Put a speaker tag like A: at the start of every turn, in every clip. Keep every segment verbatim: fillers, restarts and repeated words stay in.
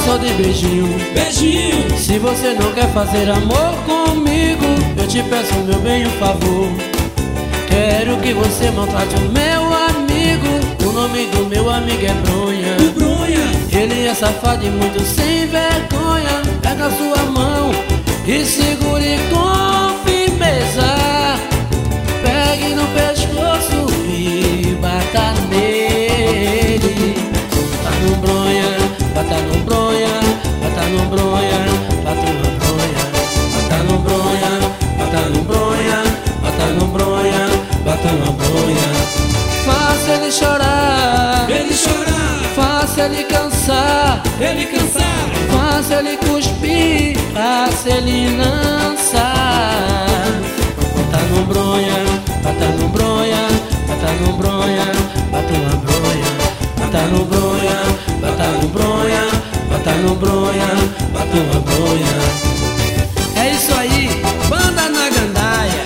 A: só de beijinho,
B: beijinho.
A: se você não quer fazer amor comigo, eu te peço, meu bem, um favor. Quero que você maltrate o meu amigo. O nome do meu amigo é Bronha.
B: O Bronha.
A: Ele é safado e muito sem vergonha. Pega sua mão e segure com firmeza. Pegue no pescoço e bata nele. Bata no Bronha, bata no Bronha, bata no Bronha, bata no Bronha, bata no Bronha, bata no Bronha, bata no Bronha, bata no Bronha. Faça ele chorar,
B: Ele chorar,
A: faça ele cansar,
B: ele cansar,
A: faça ele cuspir, faça ele lançar. Bata no Bronha, bata no Bronha, bata no Bronha, bata no Bronha, bata no Bronha, bata no Bronha, bata no Bronha, bata no Bronha. É isso aí, banda na gandaia.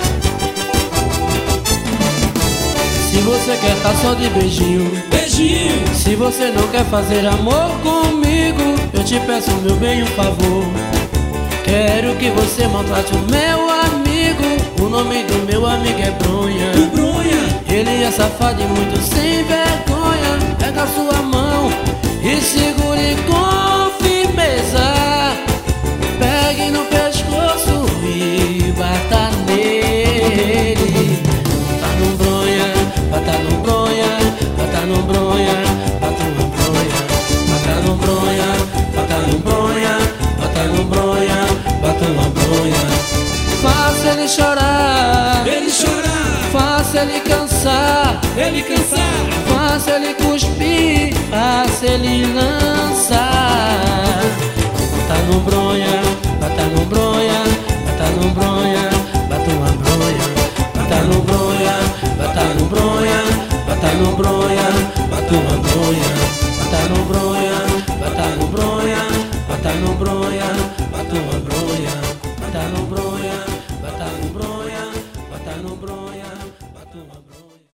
A: Se você quer tá só de beijinho,
B: beijinho.
A: se você não quer fazer amor comigo, eu te peço, meu bem, um favor. Quero que você maltrate o meu amigo. O nome do meu amigo é Bronha.
B: O Bronha.
A: Ele é safado e muito sem vergonha. Pega sua mão e segure com firmeza. Pegue no pescoço e bata nele. Bata no Bronha, bata no Bronha, bata no Bronha, bata no Bronha, bata no Bronha, bata no Bronha, bata no Bronha, bata no Bronha. Faça ele chorar,
B: Ele chorar,
A: faça ele cansar,
B: ele cansar,
A: faça ele cuspir, faça ele lançar.